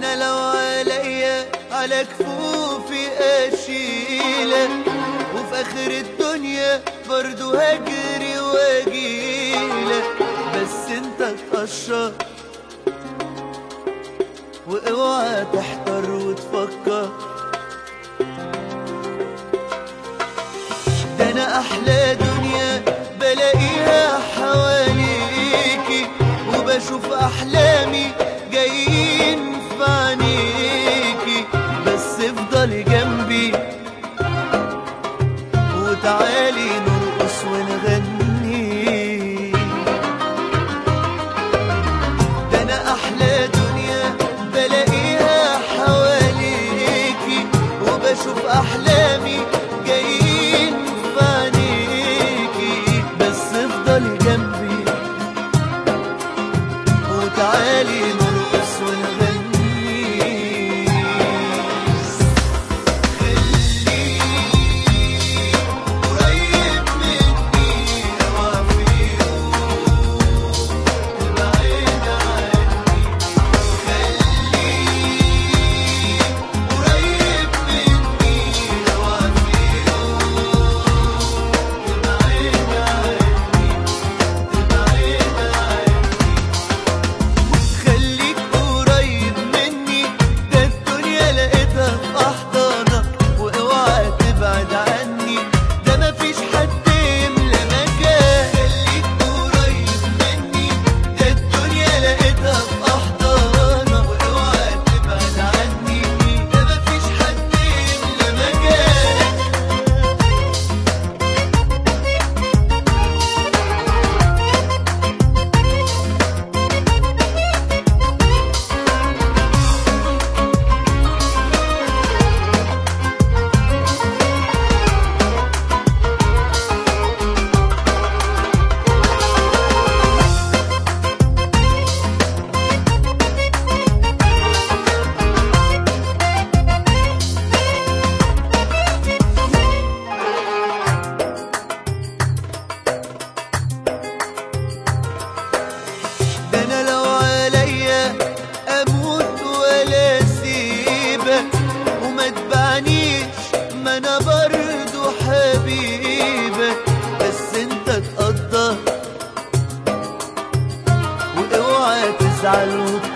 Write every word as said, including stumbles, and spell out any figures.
انا لو عليا على كفوفي اشيلك، وفي اخر الدنيا برضو هجري واجيلك، بس انت تقشر واوعى تحتار وتفكر. ده انا احلى دنيا بلاقيها حواليكي، وبشوف احلامي جايين في عينيكي، بس افضلي جنبي وتعالي نرقص ونغني. ده انا احلى دنيا بلاقيها حواليكي، وبشوف احلامي جايين في عينيكي، بس افضلي جنبي وتعالي نرقص ونغني. وما تبعنيش ما انا برضو حبيبك، بس انت تقدر واوعى تزعل